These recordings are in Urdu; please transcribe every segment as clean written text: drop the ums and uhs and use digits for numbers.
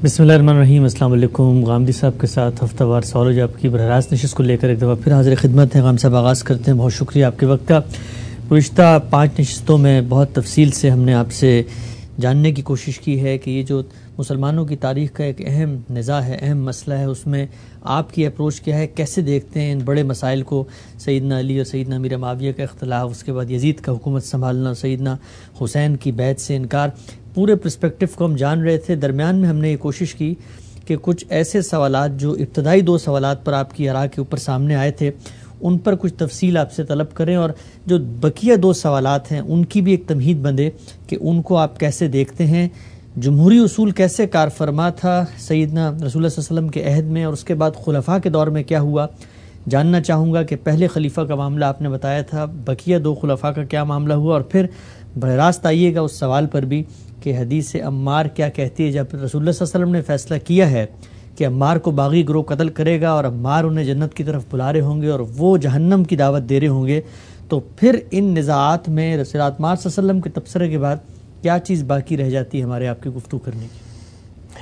بسم اللہ الرحمن الرحیم۔ السلام علیکم۔ غامدی صاحب کے ساتھ ہفتہ وار سوالو آپ کی براہ راست نشست کو لے کر ایک دفعہ پھر حاضر خدمت ہیں۔ غام صاحب آغاز کرتے ہیں، بہت شکریہ آپ کے وقت کا۔ گزشتہ 5 نشستوں میں بہت تفصیل سے ہم نے آپ سے جاننے کی کوشش کی ہے کہ یہ جو مسلمانوں کی تاریخ کا ایک اہم نزاع ہے، اہم مسئلہ ہے، اس میں آپ کی اپروچ کیا ہے، کیسے دیکھتے ہیں ان بڑے مسائل کو؟ سیدنا علی اور سیدنا امیر معاویہ کا اختلاف، اس کے بعد یزید کا حکومت سنبھالنا، سیدنا حسین کی بیعت سے انکار، پورے پرسپیکٹو کو ہم جان رہے تھے۔ درمیان میں ہم نے یہ کوشش کی کہ کچھ ایسے سوالات جو ابتدائی 2 سوالات پر آپ کی آراء کے اوپر سامنے آئے تھے ان پر کچھ تفصیل آپ سے طلب کریں، اور جو بقیہ 2 سوالات ہیں ان کی بھی ایک تمہید بندے کہ ان کو آپ کیسے دیکھتے ہیں۔ جمہوری اصول کیسے کار فرما تھا سیدنا رسول اللہ صلی اللہ علیہ وسلم کے عہد میں، اور اس کے بعد خلفاء کے دور میں کیا ہوا؟ جاننا چاہوں گا کہ پہلے خلیفہ کا معاملہ آپ نے بتایا تھا، بقیہ 2 خلفاء کا کیا معاملہ ہوا، اور پھر براہ راست آئیے گا اس سوال پر بھی کہ حدیث عمار کیا کہتی ہے۔ جب رسول اللہ صلی اللہ علیہ وسلم نے فیصلہ کیا ہے کہ عمار کو باغی گروہ قتل کرے گا اور عمار انہیں جنت کی طرف بلا رہے ہوں گے اور وہ جہنم کی دعوت دے رہے ہوں گے، تو پھر ان نزاعات میں رسول عمار صلی اللہ علیہ وسلم کے تبصرے کے بعد کیا چیز باقی رہ جاتی ہے ہمارے آپ کی گفتگو کرنے کی؟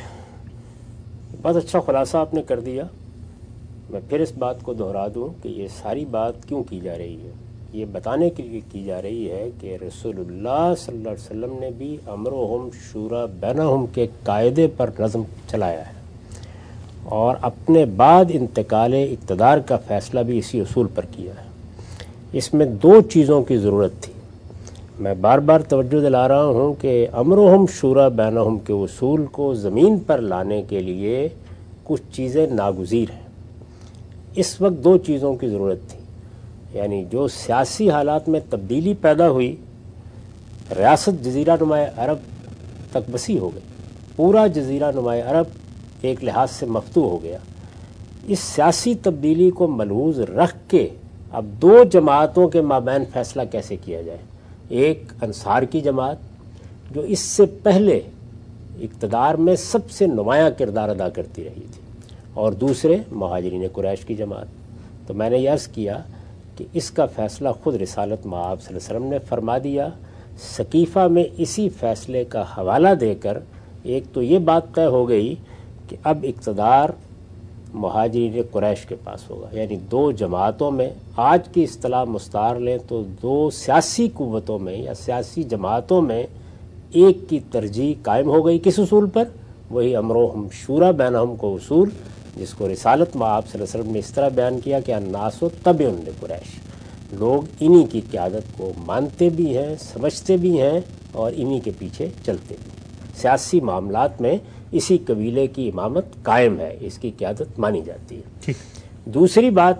بہت اچھا خلاصہ آپ نے کر دیا۔ میں پھر اس بات کو دہرا دوں کہ یہ ساری بات کیوں کی جا رہی ہے۔ یہ بتانے کے لیے کی جا رہی ہے کہ رسول اللہ صلی اللہ علیہ وسلم نے بھی امرہم شورا بینہم کے قاعدے پر نظم چلایا ہے، اور اپنے بعد انتقال اقتدار کا فیصلہ بھی اسی اصول پر کیا ہے۔ اس میں 2 چیزوں کی ضرورت تھی۔ میں بار بار توجہ دلا رہا ہوں کہ امرہم شورا بینہم کے اصول کو زمین پر لانے کے لیے کچھ چیزیں ناگزیر ہیں۔ اس وقت 2 چیزوں کی ضرورت تھی، یعنی جو سیاسی حالات میں تبدیلی پیدا ہوئی، ریاست جزیرہ نما عرب تک وسیع ہو گئی، پورا جزیرہ نما عرب ایک لحاظ سے مفتوح ہو گیا۔ اس سیاسی تبدیلی کو ملحوظ رکھ کے اب 2 جماعتوں کے مابین فیصلہ کیسے کیا جائے۔ ایک انصار کی جماعت جو اس سے پہلے اقتدار میں سب سے نمایاں کردار ادا کرتی رہی تھی، اور دوسرے مہاجرین قریش کی جماعت۔ تو میں نے یہ عرض کیا کہ اس کا فیصلہ خود رسالت مآب صلی اللہ علیہ وسلم نے فرما دیا۔ سقیفہ میں اسی فیصلے کا حوالہ دے کر ایک تو یہ بات طے ہو گئی کہ اب اقتدار مہاجرین قریش کے پاس ہوگا، یعنی 2 جماعتوں میں، آج کی اصطلاح مستعار لیں تو 2 سیاسی قوتوں میں یا سیاسی جماعتوں میں ایک کی ترجیح قائم ہو گئی۔ کس اصول پر؟ وہی امرہم شورا بینہم کو اصول، جس کو رسالت مآب صلی اللہ علیہ وسلم نے اس طرح بیان کیا کہ الناس تبع لقریش، لوگ انہی کی قیادت کو مانتے بھی ہیں، سمجھتے بھی ہیں، اور انہی کے پیچھے چلتے بھی ہیں۔ سیاسی معاملات میں اسی قبیلے کی امامت قائم ہے، اس کی قیادت مانی جاتی ہے۔ دوسری بات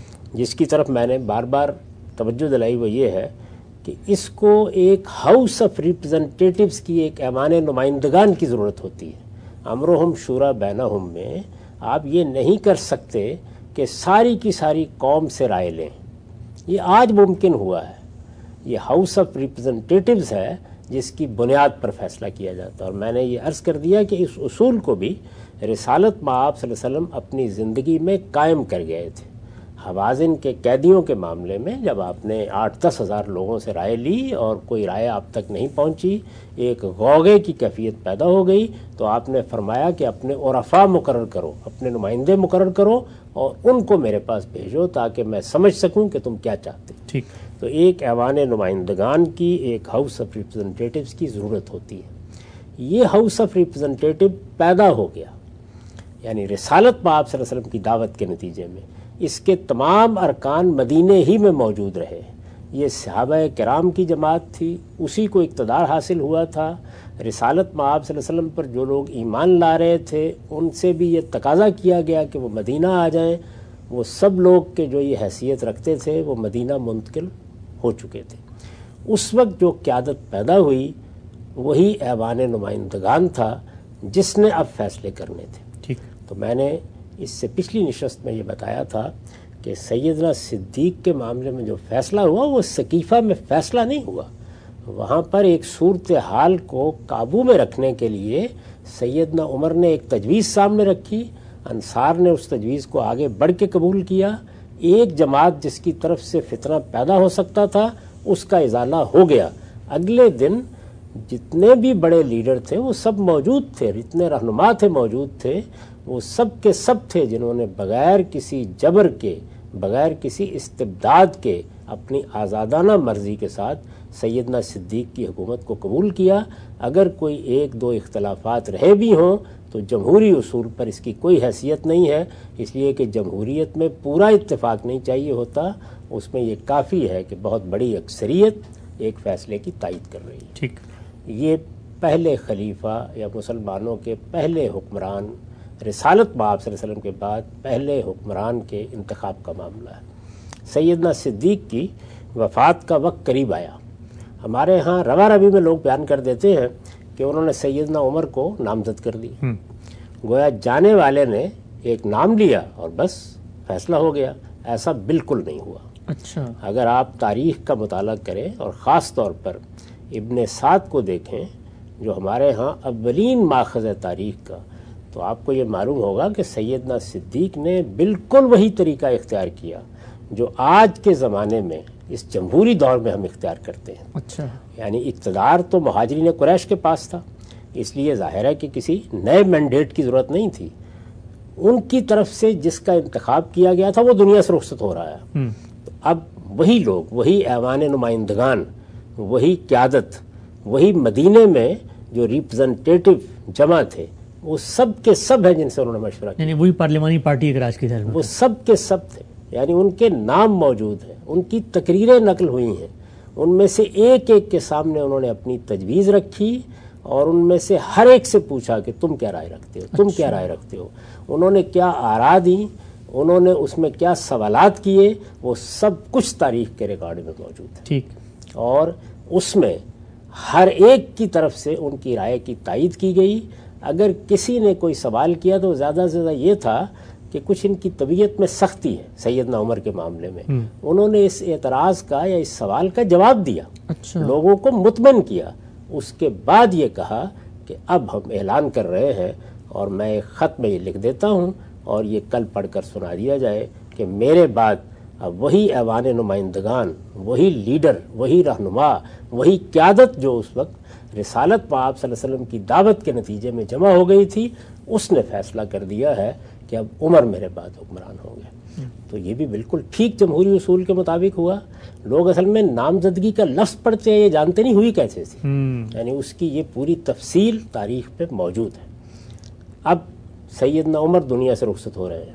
جس کی طرف میں نے بار بار توجہ دلائی وہ یہ ہے کہ اس کو ایک ہاؤس آف ریپرزنٹیٹیوز کی، ایک ایوان نمائندگان کی ضرورت ہوتی ہے۔ امرہم شورا بینہم میں آپ یہ نہیں کر سکتے کہ ساری کی ساری قوم سے رائے لیں، یہ آج ممکن ہوا ہے۔ یہ ہاؤس آف ریپرزنٹیٹیوز ہے جس کی بنیاد پر فیصلہ کیا جاتا ہے، اور میں نے یہ عرض کر دیا کہ اس اصول کو بھی رسالت مآب صلی اللہ علیہ وسلم اپنی زندگی میں قائم کر گئے تھے۔ حوازن کے قیدیوں کے معاملے میں جب آپ نے 8-10 ہزار لوگوں سے رائے لی اور کوئی رائے آپ تک نہیں پہنچی، ایک غوغے کی کیفیت پیدا ہو گئی، تو آپ نے فرمایا کہ اپنے عرفاء مقرر کرو، اپنے نمائندے مقرر کرو اور ان کو میرے پاس بھیجو تاکہ میں سمجھ سکوں کہ تم کیا چاہتے ہو۔ ٹھیک۔ تو ایک ایوان نمائندگان کی، ایک ہاؤس آف ریپرزنٹیٹیوز کی ضرورت ہوتی ہے۔ یہ ہاؤس آف ریپرزنٹیٹیو پیدا ہو گیا، یعنی رسالت مآب صلی اللہ علیہ وسلم کی دعوت کے نتیجے میں۔ اس کے تمام ارکان مدینے ہی میں موجود رہے۔ یہ صحابہ کرام کی جماعت تھی، اسی کو اقتدار حاصل ہوا تھا۔ رسالت مآب صلی اللہ علیہ وسلم پر جو لوگ ایمان لا رہے تھے ان سے بھی یہ تقاضا کیا گیا کہ وہ مدینہ آ جائیں۔ وہ سب لوگ کے جو یہ حیثیت رکھتے تھے وہ مدینہ منتقل ہو چکے تھے۔ اس وقت جو قیادت پیدا ہوئی وہی ایوان نمائندگان تھا جس نے اب فیصلے کرنے تھے۔ ٹھیک۔ تو میں نے اس سے پچھلی نشست میں یہ بتایا تھا کہ سیدنا صدیق کے معاملے میں جو فیصلہ ہوا وہ سقیفہ میں فیصلہ نہیں ہوا، وہاں پر ایک صورتحال کو قابو میں رکھنے کے لیے سیدنا عمر نے ایک تجویز سامنے رکھی، انصار نے اس تجویز کو آگے بڑھ کے قبول کیا۔ ایک جماعت جس کی طرف سے فتنہ پیدا ہو سکتا تھا اس کا ازالہ ہو گیا۔ اگلے دن جتنے بھی بڑے لیڈر تھے وہ سب موجود تھے، جتنے رہنما تھے موجود تھے، وہ سب کے سب تھے جنہوں نے بغیر کسی جبر کے، بغیر کسی استبداد کے، اپنی آزادانہ مرضی کے ساتھ سیدنا صدیق کی حکومت کو قبول کیا۔ اگر کوئی ایک دو اختلافات رہے بھی ہوں تو جمہوری اصول پر اس کی کوئی حیثیت نہیں ہے، اس لیے کہ جمہوریت میں پورا اتفاق نہیں چاہیے ہوتا، اس میں یہ کافی ہے کہ بہت بڑی اکثریت ایک فیصلے کی تائید کر رہی ہے۔ ٹھیک، یہ پہلے خلیفہ یا مسلمانوں کے پہلے حکمران، رسالت باب صلی اللہ علیہ وسلم کے بعد پہلے حکمران کے انتخاب کا معاملہ ہے۔ سیدنا صدیق کی وفات کا وقت قریب آیا۔ ہمارے ہاں رواں ربی میں لوگ بیان کر دیتے ہیں کہ انہوں نے سیدنا عمر کو نامزد کر دی، گویا جانے والے نے ایک نام لیا اور بس فیصلہ ہو گیا۔ ایسا بالکل نہیں ہوا۔ اچھا، اگر آپ تاریخ کا مطالعہ کریں اور خاص طور پر ابن سعد کو دیکھیں جو ہمارے ہاں اولین ماخذ ہے تاریخ کا، تو آپ کو یہ معلوم ہوگا کہ سیدنا صدیق نے بالکل وہی طریقہ اختیار کیا جو آج کے زمانے میں اس جمہوری دور میں ہم اختیار کرتے ہیں۔ اچھا، یعنی اقتدار تو مہاجرین قریش کے پاس تھا، اس لیے ظاہر ہے کہ کسی نئے مینڈیٹ کی ضرورت نہیں تھی۔ ان کی طرف سے جس کا انتخاب کیا گیا تھا وہ دنیا سے رخصت ہو رہا ہے، تو اب وہی لوگ، وہی ایوان نمائندگان، وہی قیادت، وہی مدینے میں جو ریپرزنٹیٹو جمع تھے، وہ سب کے سب ہیں جن سے انہوں نے مشورہ کیا، یعنی وہی پارلیمانی پارٹی اگر آج کی طرح وہ سب کے سب تھے، یعنی ان کے نام موجود ہیں، ان کی تقریریں نقل ہوئی ہیں، ان میں سے ایک ایک کے سامنے انہوں نے اپنی تجویز رکھی اور ان میں سے ہر ایک سے پوچھا کہ تم کیا رائے رکھتے ہو، تم کیا رائے رکھتے ہو، انہوں نے کیا آراء دیں، انہوں نے اس میں کیا سوالات کیے، وہ سب کچھ تاریخ کے ریکارڈ میں موجود ہے۔ ٹھیک، اور اس میں ہر ایک کی طرف سے ان کی رائے کی تائید کی گئی۔ اگر کسی نے کوئی سوال کیا تو زیادہ سے زیادہ یہ تھا کہ کچھ ان کی طبیعت میں سختی ہے سیدنا عمر کے معاملے میں، انہوں نے اس اعتراض کا یا اس سوال کا جواب دیا، اچھا، لوگوں کو مطمئن کیا، اس کے بعد یہ کہا کہ اب ہم اعلان کر رہے ہیں اور میں ایک خط میں یہ لکھ دیتا ہوں اور یہ کل پڑھ کر سنا دیا جائے کہ میرے بعد اب وہی ایوان نمائندگان، وہی لیڈر، وہی رہنما، وہی قیادت جو اس وقت رسالت پاک صلی اللہ علیہ وسلم کی دعوت کے نتیجے میں جمع ہو گئی تھی، اس نے فیصلہ کر دیا ہے کہ اب عمر میرے بعد حکمران ہوں گے۔ تو یہ بھی بالکل ٹھیک جمہوری اصول کے مطابق ہوا۔ لوگ اصل میں نامزدگی کا لفظ پڑھتے ہیں، یہ جانتے نہیں ہوئی کیسے تھی، یعنی اس کی یہ پوری تفصیل تاریخ پہ موجود ہے۔ اب سیدنا عمر دنیا سے رخصت ہو رہے ہیں،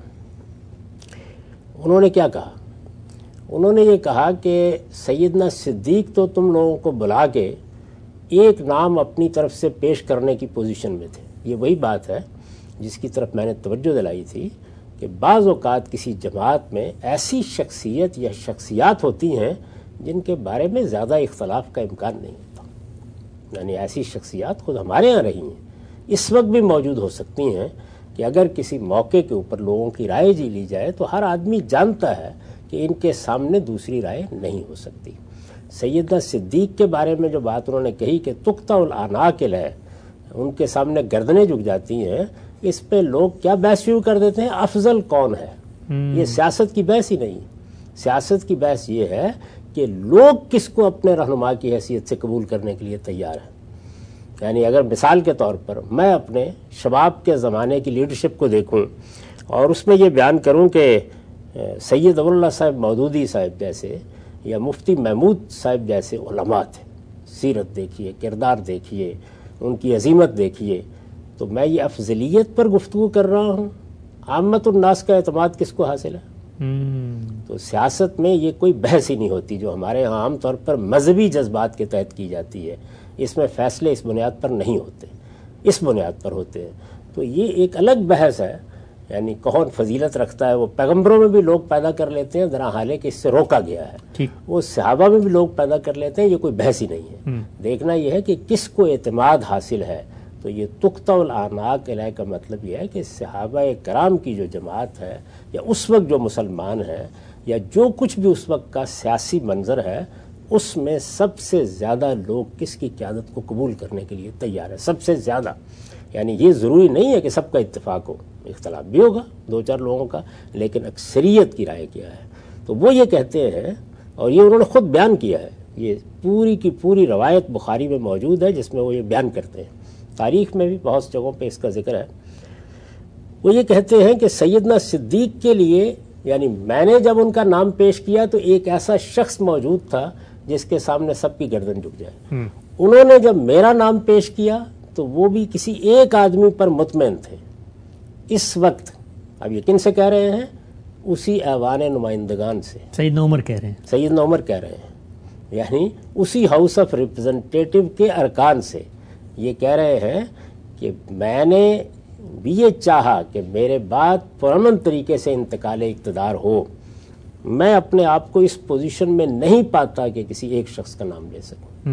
انہوں نے کیا کہا؟ انہوں نے یہ کہا کہ سیدنا صدیق تو تم لوگوں کو بلا کے ایک نام اپنی طرف سے پیش کرنے کی پوزیشن میں تھے۔ یہ وہی بات ہے جس کی طرف میں نے توجہ دلائی تھی کہ بعض اوقات کسی جماعت میں ایسی شخصیت یا شخصیات ہوتی ہیں جن کے بارے میں زیادہ اختلاف کا امکان نہیں ہوتا، یعنی ایسی شخصیات خود ہمارے ہاں رہی ہیں، اس وقت بھی موجود ہو سکتی ہیں کہ اگر کسی موقع کے اوپر لوگوں کی رائے جی لی جائے تو ہر آدمی جانتا ہے کہ ان کے سامنے دوسری رائے نہیں ہو سکتی۔ سیدنا صدیق کے بارے میں جو بات انہوں نے کہی کہ تقطع الاعناق ہے، ان کے سامنے گردنیں جھک جاتی ہیں، اس پہ لوگ کیا بحث شروع کر دیتے ہیں؟ افضل کون ہے؟ یہ سیاست کی بحث ہی نہیں، سیاست کی بحث یہ ہے کہ لوگ کس کو اپنے رہنما کی حیثیت سے قبول کرنے کے لیے تیار ہیں۔ یعنی اگر مثال کے طور پر میں اپنے شباب کے زمانے کی لیڈرشپ کو دیکھوں اور اس میں یہ بیان کروں کہ سید ابواللہ صاحب مودودی صاحب جیسے یا مفتی محمود صاحب جیسے علماء تھے، سیرت دیکھیے، کردار دیکھیے، ان کی عظیمت دیکھیے، تو میں یہ افضلیت پر گفتگو کر رہا ہوں، عامت الناس کا اعتماد کس کو حاصل ہے؟ تو سیاست میں یہ کوئی بحث ہی نہیں ہوتی جو ہمارے ہاں عام طور پر مذہبی جذبات کے تحت کی جاتی ہے، اس میں فیصلے اس بنیاد پر نہیں ہوتے، اس بنیاد پر ہوتے ہیں۔ تو یہ ایک الگ بحث ہے، یعنی کون فضیلت رکھتا ہے، وہ پیغمبروں میں بھی لوگ پیدا کر لیتے ہیں، ذرا حالے کہ اس سے روکا گیا ہے، وہ صحابہ میں بھی لوگ پیدا کر لیتے ہیں، یہ کوئی بحث ہی نہیں ہے۔ دیکھنا یہ ہے کہ کس کو اعتماد حاصل ہے۔ تو یہ تقطع الاعناق علیہ کا مطلب یہ ہے کہ صحابہ کرام کی جو جماعت ہے یا اس وقت جو مسلمان ہیں یا جو کچھ بھی اس وقت کا سیاسی منظر ہے، اس میں سب سے زیادہ لوگ کس کی قیادت کو قبول کرنے کے لیے تیار ہے، سب سے زیادہ۔ یعنی یہ ضروری نہیں ہے کہ سب کا اتفاق ہو، اختلاف بھی ہوگا دو چار لوگوں کا، لیکن اکثریت کی رائے کیا ہے۔ تو وہ یہ کہتے ہیں، اور یہ انہوں نے خود بیان کیا ہے یہ پوری کی پوری روایت بخاری میں موجود ہے جس میں وہ یہ بیان کرتے ہیں. تاریخ میں بھی بہت جگہوں پہ اس کا ذکر ہے. وہ یہ کہتے ہیں کہ سیدنا صدیق کے لیے، یعنی میں نے جب ان کا نام پیش کیا تو ایک ایسا شخص موجود تھا جس کے سامنے سب کی گردن جھک جائے. انہوں نے جب میرا نام پیش کیا تو وہ بھی کسی ایک آدمی پر مطمئن تھے. اس وقت اب یہ کن سے کہہ رہے ہیں؟ اسی ایوان نمائندگان سے. سیدنا عمر کہہ رہے ہیں. سیدنا عمر کہہ رہے ہیں، یعنی اسی ہاؤس آف ریپرزنٹیٹو کے ارکان سے یہ کہہ رہے ہیں کہ میں نے بھی یہ چاہا کہ میرے بعد پرامن طریقے سے انتقال اقتدار ہو. میں اپنے آپ کو اس پوزیشن میں نہیں پاتا کہ کسی ایک شخص کا نام لے سکوں.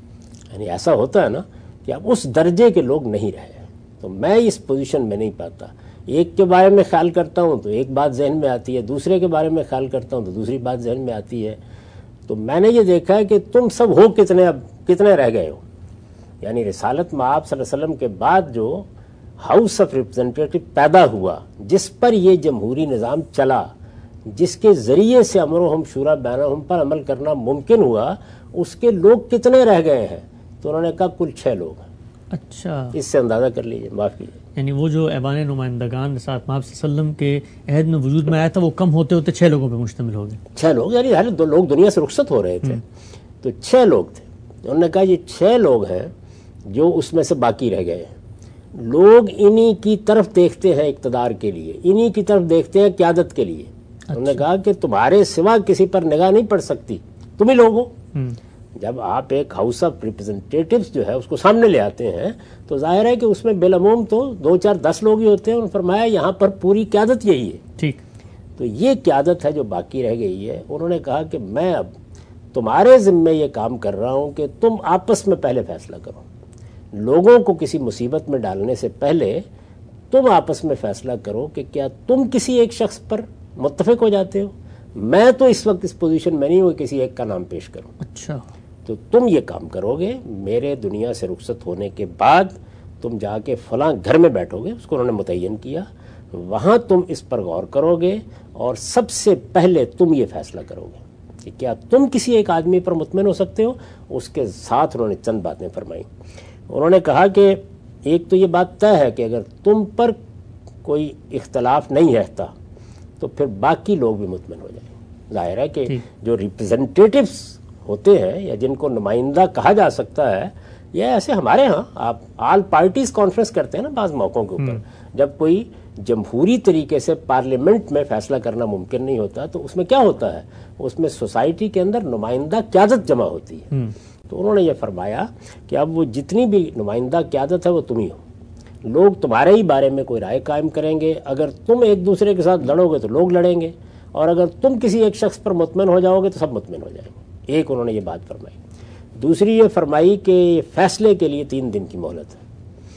یعنی ایسا ہوتا ہے نا کہ اب اس درجے کے لوگ نہیں رہے، تو میں اس پوزیشن میں نہیں پاتا. ایک کے بارے میں خیال کرتا ہوں تو ایک بات ذہن میں آتی ہے، دوسرے کے بارے میں خیال کرتا ہوں تو دوسری بات ذہن میں آتی ہے. تو میں نے یہ دیکھا ہے کہ تم سب ہو کتنے، اب کتنے رہ گئے ہو. یعنی رسالت مآب صلی اللہ علیہ وسلم کے بعد جو ہاؤس آف ریپرزنٹیٹو پیدا ہوا، جس پر یہ جمہوری نظام چلا، جس کے ذریعے سے امر و ہم شورا بینہم پر عمل کرنا ممکن ہوا، اس کے لوگ کتنے رہ گئے ہیں؟ تو انہوں نے کہا کل 6 لوگ ہیں. اچھا، اس سے اندازہ کر لیجیے، معاف کیجیے. یعنی وہ جو ایوان نمائندگان رسالت مآب صلی اللہ علیہ وسلم کے عہد میں وجود میں آیا تھا وہ کم ہوتے ہوتے 6 لوگوں پہ مشتمل ہو گئے. 6 لوگ، یعنی ہر 2 لوگ دنیا سے رخصت ہو رہے تھے تو 6 لوگ تھے. انہوں نے کہا یہ 6 لوگ ہیں جو اس میں سے باقی رہ گئے ہیں. لوگ انہی کی طرف دیکھتے ہیں اقتدار کے لیے، انہی کی طرف دیکھتے ہیں قیادت کے لیے. انہوں نے کہا کہ تمہارے سوا کسی پر نگاہ نہیں پڑ سکتی، تم ہی لوگ ہو. جب آپ ایک ہاؤس آف ریپرزنٹیٹوز جو ہے اس کو سامنے لے آتے ہیں تو ظاہر ہے کہ اس میں بالعموم تو 2 4 10 لوگ ہی ہوتے ہیں. انہوں نے فرمایا یہاں پر پوری قیادت یہی ہے. ٹھیک، تو یہ قیادت ہے جو باقی رہ گئی ہے. انہوں نے کہا کہ میں اب تمہارے ذمے یہ کام کر رہا ہوں کہ تم آپس میں پہلے فیصلہ کرو. لوگوں کو کسی مصیبت میں ڈالنے سے پہلے تم آپس میں فیصلہ کرو کہ کیا تم کسی ایک شخص پر متفق ہو جاتے ہو. میں تو اس وقت اس پوزیشن میں نہیں ہوں کسی ایک کا نام پیش کروں. اچھا، تو تم یہ کام کرو گے، میرے دنیا سے رخصت ہونے کے بعد تم جا کے فلاں گھر میں بیٹھو گے، اس کو انہوں نے متعین کیا، وہاں تم اس پر غور کرو گے اور سب سے پہلے تم یہ فیصلہ کرو گے کہ کیا تم کسی ایک آدمی پر مطمئن ہو سکتے ہو. اس کے ساتھ انہوں نے چند باتیں فرمائی. انہوں نے کہا کہ ایک تو یہ بات طے ہے کہ اگر تم پر کوئی اختلاف نہیں رہتا تو پھر باقی لوگ بھی مطمئن ہو جائیں. ظاہر ہے کہ جو ریپرزنٹیٹیوز ہوتے ہیں یا جن کو نمائندہ کہا جا سکتا ہے، یہ ایسے ہمارے ہاں آپ آل پارٹیز کانفرنس کرتے ہیں نا بعض موقعوں کے اوپر، جب کوئی جمہوری طریقے سے پارلیمنٹ میں فیصلہ کرنا ممکن نہیں ہوتا تو اس میں کیا ہوتا ہے، اس میں سوسائٹی کے اندر نمائندہ قیادت جمع ہوتی ہے. تو انہوں نے یہ فرمایا کہ اب وہ جتنی بھی نمائندہ قیادت ہے وہ تم ہی ہو. لوگ تمہارے ہی بارے میں کوئی رائے قائم کریں گے. اگر تم ایک دوسرے کے ساتھ لڑو گے تو لوگ لڑیں گے، اور اگر تم کسی ایک شخص پر مطمئن ہو جاؤ گے تو سب مطمئن ہو جائیں گے. ایک انہوں نے یہ بات فرمائی. دوسری یہ فرمائی کہ فیصلے کے لیے 3 دن کی مہلت ہے.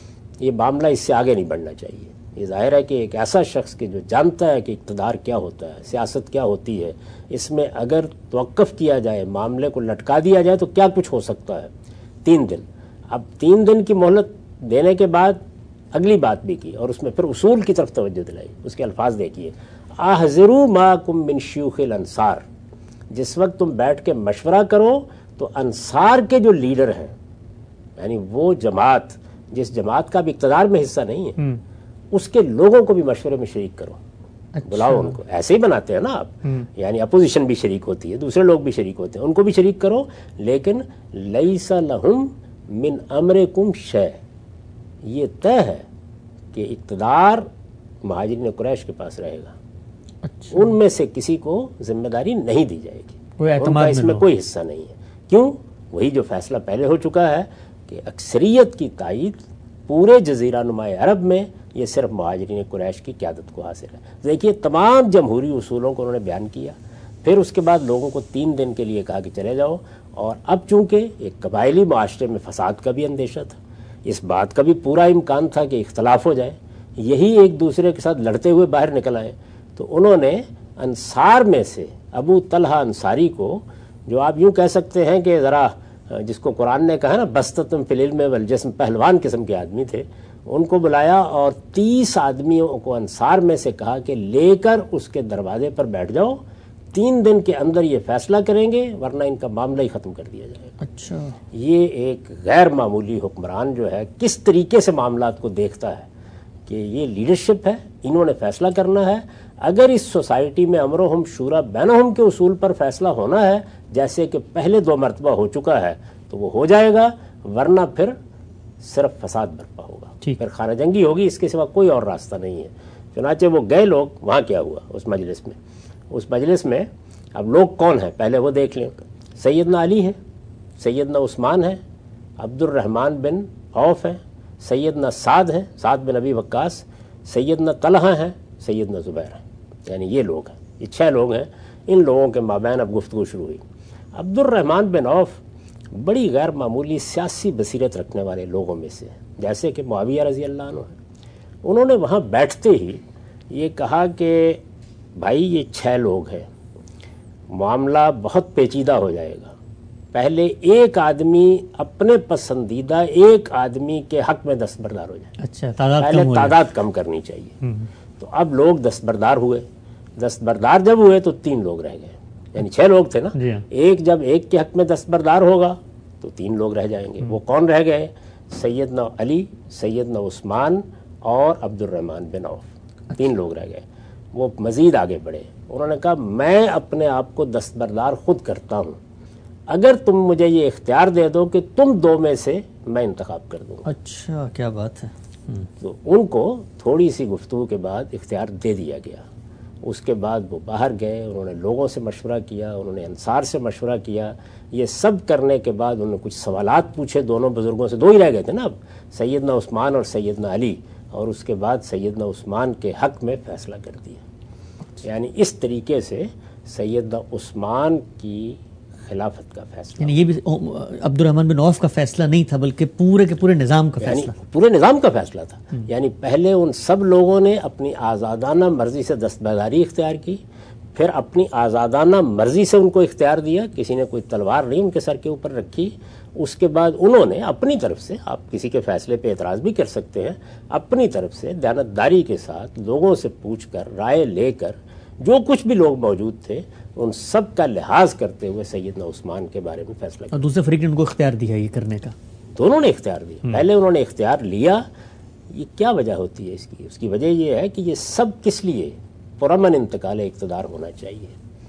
یہ معاملہ اس سے آگے نہیں بڑھنا چاہیے. یہ ظاہر ہے کہ ایک ایسا شخص کہ جو جانتا ہے کہ اقتدار کیا ہوتا ہے، سیاست کیا ہوتی ہے، اس میں اگر توقف کیا جائے، معاملے کو لٹکا دیا جائے تو کیا کچھ ہو سکتا ہے. 3 دن. اب 3 دن کی مہلت دینے کے بعد اگلی بات بھی کی اور اس میں پھر اصول کی طرف توجہ دلائی. اس کے الفاظ دیکھیے، احذروا ماکم من شیوخ الانصار. جس وقت تم بیٹھ کے مشورہ کرو تو انصار کے جو لیڈر ہیں، یعنی وہ جماعت جس جماعت کا بھی اقتدار میں حصہ نہیں ہے، اس کے لوگوں کو بھی مشورے میں شریک کرو. بلاؤ ان کو. ایسے ہی بناتے ہیں نا آپ، یعنی اپوزیشن بھی شریک ہوتی ہے، دوسرے لوگ بھی شریک ہوتے ہیں، ان کو بھی شریک کرو. لیکن لیس لہم من امرکم شیء. یہ طے ہے کہ اقتدار مہاجرین قریش کے پاس رہے گا. ان میں سے کسی کو ذمہ داری نہیں دی جائے گی، ان کا اس میں کوئی حصہ نہیں ہے. کیوں؟ وہی جو فیصلہ پہلے ہو چکا ہے کہ اکثریت کی تائید پورے جزیرہ نما عرب میں یہ صرف مہاجرین قریش کی قیادت کو حاصل ہے. دیکھیے تمام جمہوری اصولوں کو انہوں نے بیان کیا. پھر اس کے بعد لوگوں کو 3 دن کے لیے کہا کہ چلے جاؤ. اور اب چونکہ ایک قبائلی معاشرے میں فساد کا بھی اندیشہ تھا، اس بات کا بھی پورا امکان تھا کہ اختلاف ہو جائے، یہی ایک دوسرے کے ساتھ لڑتے ہوئے باہر نکل آئے. تو انہوں نے انصار میں سے ابو طلحہ انصاری کو، جو آپ یوں کہہ سکتے ہیں کہ ذرا جس کو قرآن نے کہا نا بستتم فی العلم والجسم، پہلوان قسم کے آدمی تھے، ان کو بلایا اور 30 آدمیوں کو انصار میں سے کہا کہ لے کر اس کے دروازے پر بیٹھ جاؤ. 3 دن کے اندر یہ فیصلہ کریں گے ورنہ ان کا معاملہ ہی ختم کر دیا جائے گا۔ اچھا، یہ ایک غیر معمولی حکمران جو ہے کس طریقے سے معاملات کو دیکھتا ہے کہ یہ لیڈرشپ ہے، انہوں نے فیصلہ کرنا ہے۔ اگر اس سوسائٹی میں امرہم شورا بینہم کے اصول پر فیصلہ ہونا ہے جیسے کہ پہلے 2 مرتبہ ہو چکا ہے تو وہ ہو جائے گا، ورنہ پھر صرف فساد برپا ہوگا، پھر خانہ جنگی ہوگی، اس کے سوا کوئی اور راستہ نہیں ہے۔ چنانچہ وہ گئے لوگ، وہاں کیا ہوا اس مجلس میں اب لوگ کون ہیں پہلے وہ دیکھ لیں۔ سیدنا علی ہیں، سیدنا عثمان ہیں، عبد الرحمن بن عوف ہیں، سیدنا سعد ہیں، سعد بن ابی وقاص، سیدنا طلحہ ہیں، سیدنا زبیر ہیں، یعنی یہ لوگ ہیں، یہ 6 لوگ ہیں۔ ان لوگوں کے مابین اب گفتگو شروع ہوئی۔ عبد الرحمن بن عوف بڑی غیر معمولی سیاسی بصیرت رکھنے والے لوگوں میں سے ہیں، جیسے کہ معاویہ رضی اللہ عنہ ہیں۔ انہوں نے وہاں بیٹھتے ہی یہ کہا کہ بھائی یہ 6 لوگ ہیں، معاملہ بہت پیچیدہ ہو جائے گا، پہلے ایک آدمی اپنے پسندیدہ ایک آدمی کے حق میں دستبردار ہو جائے۔ اچھا، پہلے تعداد کم کرنی چاہیے۔ تو اب لوگ دستبردار ہوئے، دستبردار جب ہوئے تو 3 لوگ رہ گئے، یعنی 6 لوگ تھے نا، ایک جب ایک کے حق میں دستبردار ہوگا تو 3 لوگ رہ جائیں گے۔ وہ کون رہ گئے؟ سیدنا علی، سیدنا عثمان اور عبد الرحمن بن عوف، 3 لوگ رہ گئے۔ وہ مزید آگے بڑھے، انہوں نے کہا میں اپنے آپ کو دستبردار خود کرتا ہوں، اگر تم مجھے یہ اختیار دے دو کہ تم 2 میں سے میں انتخاب کر دوں گا۔ اچھا، کیا بات ہے۔ تو ان کو تھوڑی سی گفتگو کے بعد اختیار دے دیا گیا۔ اس کے بعد وہ باہر گئے، انہوں نے لوگوں سے مشورہ کیا، انہوں نے انصار سے مشورہ کیا۔ یہ سب کرنے کے بعد انہوں نے کچھ سوالات پوچھے دونوں بزرگوں سے، 2 ہی رہ گئے تھے نا اب، سیدنا عثمان اور سیدنا علی، اور اس کے بعد سیدنا عثمان کے حق میں فیصلہ کر دیا۔ یعنی اس طریقے سے سیدنا عثمان کی خلافت کا فیصلہ، یعنی یہ بھی عبد الرحمن بن عوف کا فیصلہ نہیں تھا بلکہ پورے کے پورے نظام کا یعنی فیصلہ، پورے نظام کا فیصلہ تھا۔ یعنی پہلے ان سب لوگوں نے اپنی آزادانہ مرضی سے دستبرداری اختیار کی، پھر اپنی آزادانہ مرضی سے ان کو اختیار دیا، کسی نے کوئی تلوار نہیں ان کے سر کے اوپر رکھی۔ اس کے بعد انہوں نے اپنی طرف سے، آپ کسی کے فیصلے پہ اعتراض بھی کر سکتے ہیں، اپنی طرف سے دیانتداری کے ساتھ لوگوں سے پوچھ کر، رائے لے کر، جو کچھ بھی لوگ موجود تھے ان سب کا لحاظ کرتے ہوئے سیدنا عثمان کے بارے میں فیصلہ کیا۔ اور دوسرے فریق نے ان کو اختیار دیا یہ کرنے کا، دونوں نے اختیار دیا۔ پہلے انہوں نے اختیار لیا۔ یہ کیا وجہ ہوتی ہے اس کی وجہ یہ ہے کہ یہ سب کس لیے پرامن انتقال اقتدار ہونا چاہیے۔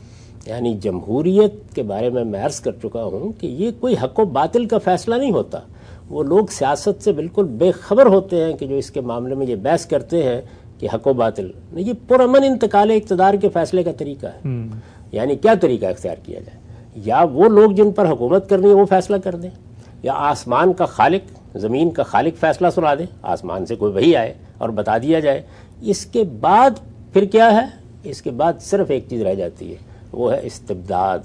یعنی جمہوریت کے بارے میں عرض کر چکا ہوں کہ یہ کوئی حق و باطل کا فیصلہ نہیں ہوتا۔ وہ لوگ سیاست سے بالکل بے خبر ہوتے ہیں کہ جو اس کے معاملے میں یہ بحث کرتے ہیں کہ حق و باطل نہیں، یہ پرامن انتقال اقتدار کے فیصلے کا طریقہ ہے۔ یعنی کیا طریقہ اختیار کیا جائے؟ یا وہ لوگ جن پر حکومت کرنی ہے وہ فیصلہ کر دیں، یا آسمان کا خالق، زمین کا خالق فیصلہ سنا دے، آسمان سے کوئی وحی آئے اور بتا دیا جائے۔ اس کے بعد پھر کیا ہے؟ اس کے بعد صرف ایک چیز رہ جاتی ہے، وہ ہے استبداد،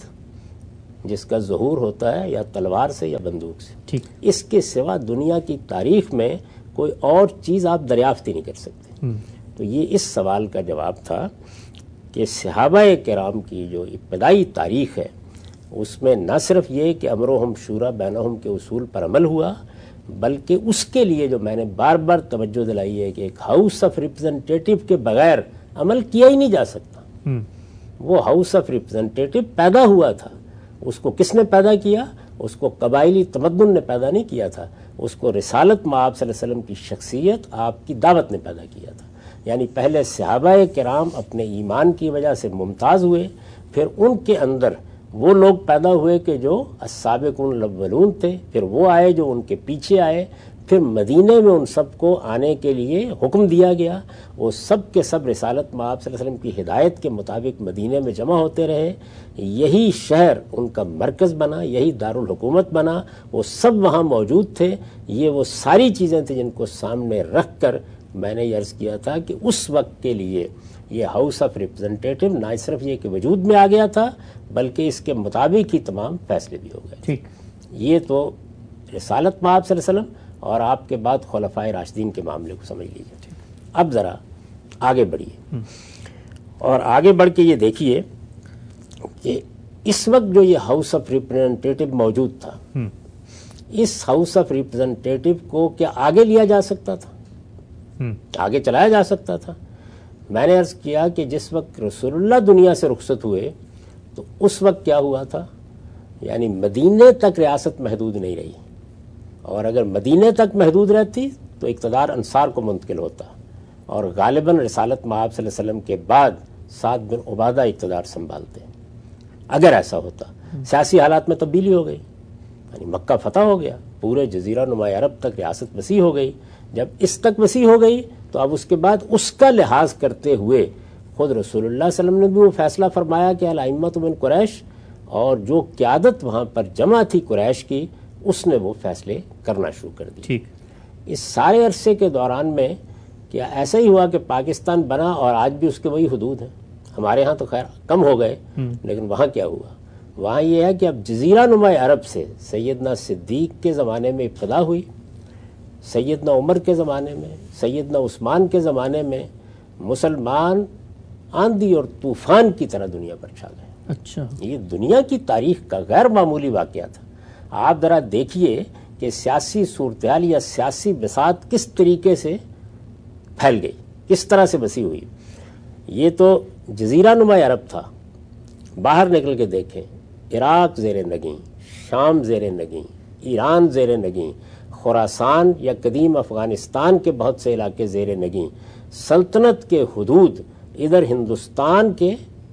جس کا ظہور ہوتا ہے یا تلوار سے یا بندوق سے۔ ٹھیک، اس کے سوا دنیا کی تاریخ میں کوئی اور چیز آپ دریافت ہی نہیں کر سکتے۔ تو یہ اس سوال کا جواب تھا کہ صحابہ کرام کی جو ابتدائی تاریخ ہے اس میں نہ صرف یہ کہ امرہم شورا بینہم کے اصول پر عمل ہوا، بلکہ اس کے لیے جو میں نے بار بار توجہ دلائی ہے کہ ایک ہاؤس آف ریپرزنٹیٹو کے بغیر عمل کیا ہی نہیں جا سکتا۔ وہ ہاؤس آف ریپرزنٹیٹو پیدا ہوا تھا، اس کو کس نے پیدا کیا؟ اس کو قبائلی تمدن نے پیدا نہیں کیا تھا، اس کو رسالت مآب صلی اللہ علیہ وسلم کی شخصیت، آپ کی دعوت نے پیدا کیا تھا۔ یعنی پہلے صحابہ کرام اپنے ایمان کی وجہ سے ممتاز ہوئے، پھر ان کے اندر وہ لوگ پیدا ہوئے کہ جو السابقون الاولون تھے، پھر وہ آئے جو ان کے پیچھے آئے، پھر مدینے میں ان سب کو آنے کے لیے حکم دیا گیا، وہ سب کے سب رسالت مآب صلی اللہ علیہ وسلم کی ہدایت کے مطابق مدینے میں جمع ہوتے رہے، یہی شہر ان کا مرکز بنا، یہی دارالحکومت بنا، وہ سب وہاں موجود تھے۔ یہ وہ ساری چیزیں تھیں جن کو سامنے رکھ کر میں نے یہ عرض کیا تھا کہ اس وقت کے لیے یہ ہاؤس آف ریپرزنٹیٹو نہ صرف یہ کہ وجود میں آ گیا تھا بلکہ اس کے مطابق ہی تمام فیصلے بھی ہو گئے۔ ٹھیک، یہ تو رسالت مآب صلی اللہ علیہ وسلم اور آپ کے بعد خلفائے راشدین کے معاملے کو سمجھ لیجیے۔ اب ذرا آگے بڑھیے اور آگے بڑھ کے یہ دیکھیے کہ اس وقت جو یہ ہاؤس آف ریپرزنٹیٹو موجود تھا، اس ہاؤس آف ریپرزنٹیٹو کو کیا آگے لیا جا سکتا تھا؟ آگے چلایا جا سکتا تھا۔ میں نے عرض کیا کہ جس وقت رسول اللہ دنیا سے رخصت ہوئے تو اس وقت کیا ہوا تھا، یعنی مدینے تک ریاست محدود نہیں رہی، اور اگر مدینے تک محدود رہتی تو اقتدار انصار کو منتقل ہوتا، اور غالباً رسالت مآب صلی اللہ علیہ وسلم کے بعد سعد بن عبادہ اقتدار سنبھالتے اگر ایسا ہوتا۔ سیاسی حالات میں تبدیلی ہو گئی، یعنی مکہ فتح ہو گیا، پورے جزیرہ نما عرب تک ریاست وسیع ہو گئی، جب اس تک وسیع ہو گئی تو اب اس کے بعد اس کا لحاظ کرتے ہوئے خود رسول اللہ صلی اللہ علیہ وسلم نے بھی وہ فیصلہ فرمایا کہ الائمۃ من قریش، اور جو قیادت وہاں پر جمع تھی قریش کی، اس نے وہ فیصلے کرنا شروع کر دی۔ ٹھیک، اس سارے عرصے کے دوران میں کیا ایسا ہی ہوا کہ پاکستان بنا اور آج بھی اس کے وہی حدود ہیں؟ ہمارے ہاں تو خیر کم ہو گئے، لیکن وہاں کیا ہوا؟ وہاں یہ ہے کہ اب جزیرہ نما عرب سے سیدنا صدیق کے زمانے میں ابتدا ہوئی، سیدنا عمر کے زمانے میں، سیدنا عثمان کے زمانے میں مسلمان آندھی اور طوفان کی طرح دنیا پر چھا گئے۔ اچھا، یہ دنیا کی تاریخ کا غیر معمولی واقعہ تھا۔ آپ ذرا دیکھیے کہ سیاسی صورتحال یا سیاسی بساط کس طریقے سے پھیل گئی، کس طرح سے وسیع ہوئی۔ یہ تو جزیرہ نما عرب تھا، باہر نکل کے دیکھیں، عراق زیر نگیں، شام زیر نگیں، ایران زیر نگیں، خراسان یا قدیم افغانستان کے بہت سے علاقے زیر نگیں، سلطنت کے حدود ادھر ہندوستان کے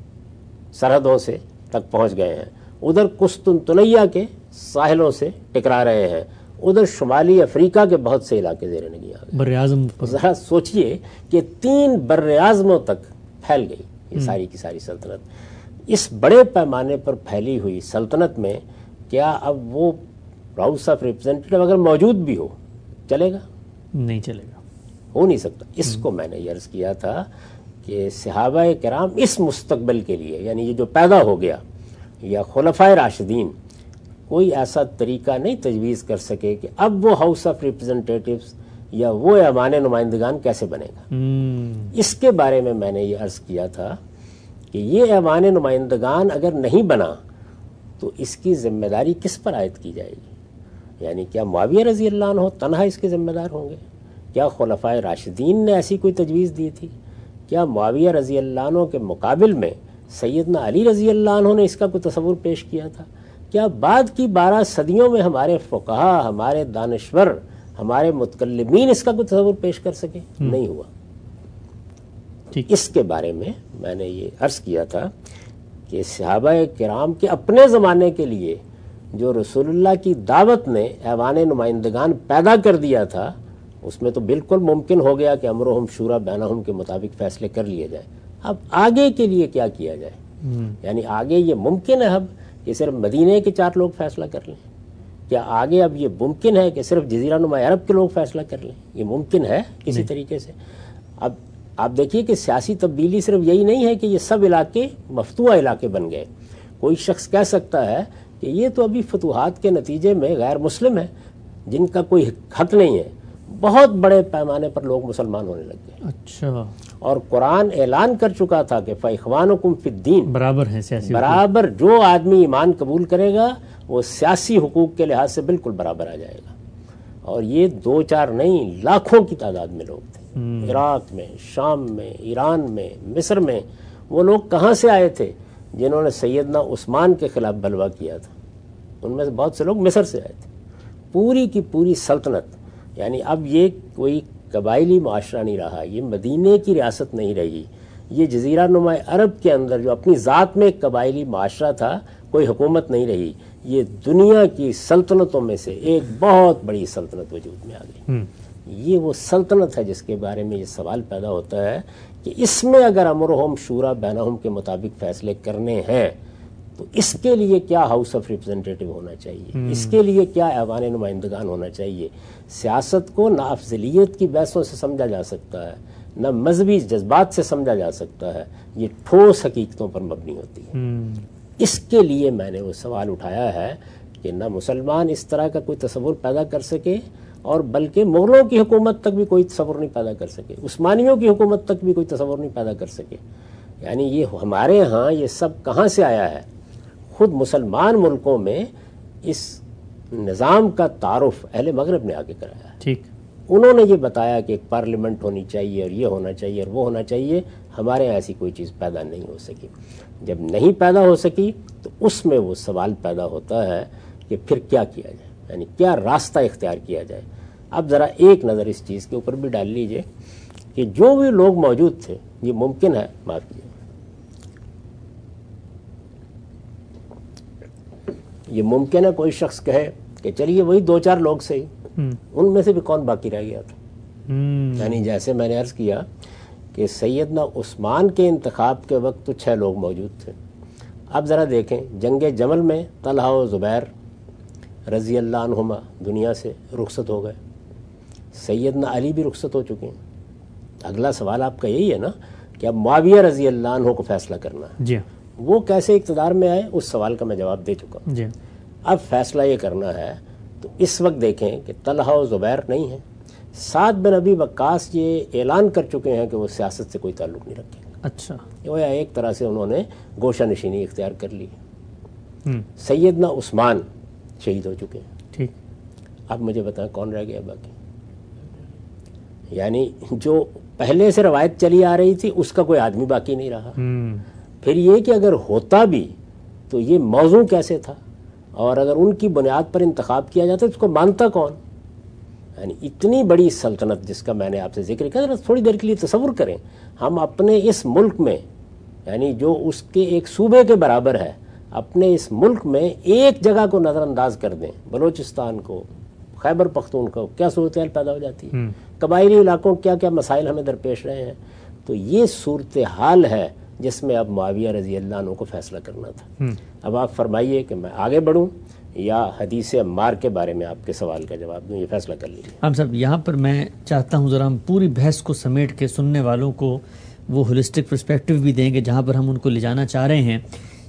سرحدوں سے تک پہنچ گئے ہیں، ادھر قسطنطنیہ کے ساحلوں سے ٹکرا رہے ہیں، ادھر شمالی افریقہ کے بہت سے علاقے زیر نگیں آ گئے۔ براعظم ذرا سوچئے کہ 3 براعظموں تک پھیل گئی یہ ساری کی ساری سلطنت۔ اس بڑے پیمانے پر پھیلی ہوئی سلطنت میں کیا اب وہ ہاؤس آف ریپرزینٹیٹو اگر موجود بھی ہو چلے گا؟ نہیں چلے گا، ہو نہیں سکتا۔ اس کو میں نے یہ عرض کیا تھا کہ صحابہ کرام اس مستقبل کے لیے، یعنی یہ جو پیدا ہو گیا، یا خلفائے راشدین کوئی ایسا طریقہ نہیں تجویز کر سکے کہ اب وہ ہاؤس آف ریپرزینٹیٹوز یا وہ ایوان نمائندگان کیسے بنے گا۔ اس کے بارے میں نے یہ عرض کیا تھا کہ یہ ایوان نمائندگان اگر نہیں بنا تو اس کی ذمہ داری کس پر عائد کی جائے گی؟ یعنی کیا معاویہ رضی اللہ عنہ تنہا اس کے ذمہ دار ہوں گے؟ کیا خلفائے راشدین نے ایسی کوئی تجویز دی تھی؟ کیا معاویہ رضی اللہ عنہ کے مقابل میں سیدنا علی رضی اللہ عنہ نے اس کا کوئی تصور پیش کیا تھا؟ کیا بعد کی 12 صدیوں میں ہمارے فقہا، ہمارے دانشور، ہمارے متکلمین اس کا کوئی تصور پیش کر سکے؟ نہیں ہوا۔ اس کے بارے میں نے یہ عرض کیا تھا کہ صحابہ کرام کے اپنے زمانے کے لیے جو رسول اللہ کی دعوت نے ایوان نمائندگان پیدا کر دیا تھا، اس میں تو بالکل ممکن ہو گیا کہ امرہم شورا بینہم کے مطابق فیصلے کر لیے جائیں۔ اب آگے کے لیے کیا کیا جائے؟ یعنی آگے یہ ممکن ہے اب کہ صرف مدینے کے 4 لوگ فیصلہ کر لیں؟ کیا آگے اب یہ ممکن ہے کہ صرف جزیرہ نما عرب کے لوگ فیصلہ کر لیں؟ یہ ممکن ہے کسی طریقے سے؟ اب آپ دیکھیے کہ سیاسی تبدیلی صرف یہی نہیں ہے کہ یہ سب علاقے مفتوحہ علاقے بن گئے۔ کوئی شخص کہہ سکتا ہے کہ یہ تو ابھی فتوحات کے نتیجے میں غیر مسلم ہیں جن کا کوئی حق نہیں ہے، بہت بڑے پیمانے پر لوگ مسلمان ہونے لگ گئے۔ اچھا، اور قرآن اعلان کر چکا تھا کہ فَإِخْوَانُكُمْ فِي الدِّينِ، برابر ہیں سیاسی برابر جو آدمی ایمان قبول کرے گا وہ سیاسی حقوق کے لحاظ سے بالکل برابر آ جائے گا۔ اور یہ 2-4 نہیں، لاکھوں کی تعداد میں لوگ تھے، عراق میں، شام میں، ایران میں، مصر میں۔ وہ لوگ کہاں سے آئے تھے جنہوں نے سیدنا عثمان کے خلاف بلوا کیا تھا؟ ان میں سے بہت سے لوگ مصر سے آئے تھے۔ پوری کی پوری سلطنت، یعنی اب یہ کوئی قبائلی معاشرہ نہیں رہا، یہ مدینے کی ریاست نہیں رہی، یہ جزیرہ نما عرب کے اندر جو اپنی ذات میں ایک قبائلی معاشرہ تھا، کوئی حکومت نہیں رہی، یہ دنیا کی سلطنتوں میں سے ایک بہت بڑی سلطنت وجود میں آ گئی۔ یہ وہ سلطنت ہے جس کے بارے میں یہ سوال پیدا ہوتا ہے کہ اس میں اگر امرہم شورا بینہم کے مطابق فیصلے کرنے ہیں تو اس کے لیے کیا ہاؤس آف ریپرزینٹیٹو ہونا چاہیے، اس کے لیے کیا ایوان نمائندگان ہونا چاہیے۔ سیاست کو نہ افضلیت کی بحثوں سے سمجھا جا سکتا ہے، نہ مذہبی جذبات سے سمجھا جا سکتا ہے، یہ ٹھوس حقیقتوں پر مبنی ہوتی ہے۔ اس کے لیے میں نے وہ سوال اٹھایا ہے کہ نہ مسلمان اس طرح کا کوئی تصور پیدا کر سکے، اور بلکہ مغلوں کی حکومت تک بھی کوئی تصور نہیں پیدا کر سکے، عثمانیوں کی حکومت تک بھی کوئی تصور نہیں پیدا کر سکے۔ یعنی یہ ہمارے ہاں یہ سب کہاں سے آیا ہے؟ خود مسلمان ملکوں میں اس نظام کا تعارف اہل مغرب نے آگے کرایا ہے۔ ٹھیک، انہوں نے یہ بتایا کہ ایک پارلیمنٹ ہونی چاہیے اور یہ ہونا چاہیے اور وہ ہونا چاہیے. ہمارے یہاں ایسی کوئی چیز پیدا نہیں ہو سکی. جب نہیں پیدا ہو سکی تو اس میں وہ سوال پیدا ہوتا ہے کہ پھر کیا کیا جائے, یعنی کیا راستہ اختیار کیا جائے. اب ذرا ایک نظر اس چیز کے اوپر بھی ڈال لیجئے کہ جو بھی لوگ موجود تھے, یہ ممکن ہے, معاف کیجیے, یہ ممکن ہے کوئی شخص کہے کہ چلیے وہی 2-4 لوگ سے ہی, ان میں سے بھی کون باقی رہ گیا تھا. یعنی جیسے میں نے عرض کیا کہ سیدنا عثمان کے انتخاب کے وقت تو 6 لوگ موجود تھے. اب ذرا دیکھیں, جنگ جمل میں طلحہ و زبیر رضی اللہ عنہما دنیا سے رخصت ہو گئے, سیدنا علی بھی رخصت ہو چکے ہیں. اگلا سوال آپ کا یہی ہے نا کہ اب معاویہ رضی اللہ عنہ کو فیصلہ کرنا ہے. جی, وہ کیسے اقتدار میں آئے, اس سوال کا میں جواب دے چکا ہوں. جی, اب فیصلہ یہ کرنا ہے تو اس وقت دیکھیں کہ طلحہ و زبیر نہیں ہیں, سعد بن ابی وقاص یہ اعلان کر چکے ہیں کہ وہ سیاست سے کوئی تعلق نہیں رکھیں گے. اچھا, گویا ایک طرح سے انہوں نے گوشہ نشینی اختیار کر لی. سیدنا عثمان شہید ہو چکے ہیں. ٹھیک, اب مجھے بتائیں کون رہ گیا باقی. یعنی جو پہلے سے روایت چلی آ رہی تھی اس کا کوئی آدمی باقی نہیں رہا. پھر یہ کہ اگر ہوتا بھی تو یہ موضوع کیسے تھا, اور اگر ان کی بنیاد پر انتخاب کیا جاتا تو اس کو مانتا کون. یعنی اتنی بڑی سلطنت جس کا میں نے آپ سے ذکر کیا, تھوڑی دیر کے لیے تصور کریں, ہم اپنے اس ملک میں, یعنی جو اس کے ایک صوبے کے برابر ہے, اپنے اس ملک میں ایک جگہ کو نظر انداز کر دیں, بلوچستان کو, خیبر پختونخوا کو, کیا صورتحال پیدا ہو جاتی ہے. قبائلی علاقوں کیا کیا مسائل ہمیں درپیش رہے ہیں. تو یہ صورتحال ہے جس میں اب معاویہ رضی اللہ عنہ کو فیصلہ کرنا تھا. اب آپ فرمائیے کہ میں آگے بڑھوں یا حدیث عمار کے بارے میں آپ کے سوال کا جواب دوں, یہ فیصلہ کر لیجیے. ہم صاحب یہاں پر میں چاہتا ہوں ذرا ہم پوری بحث کو سمیٹ کے سننے والوں کو وہ ہولسٹک پرسپیکٹیو بھی دیں گے جہاں پر ہم ان کو لے جانا چاہ رہے ہیں.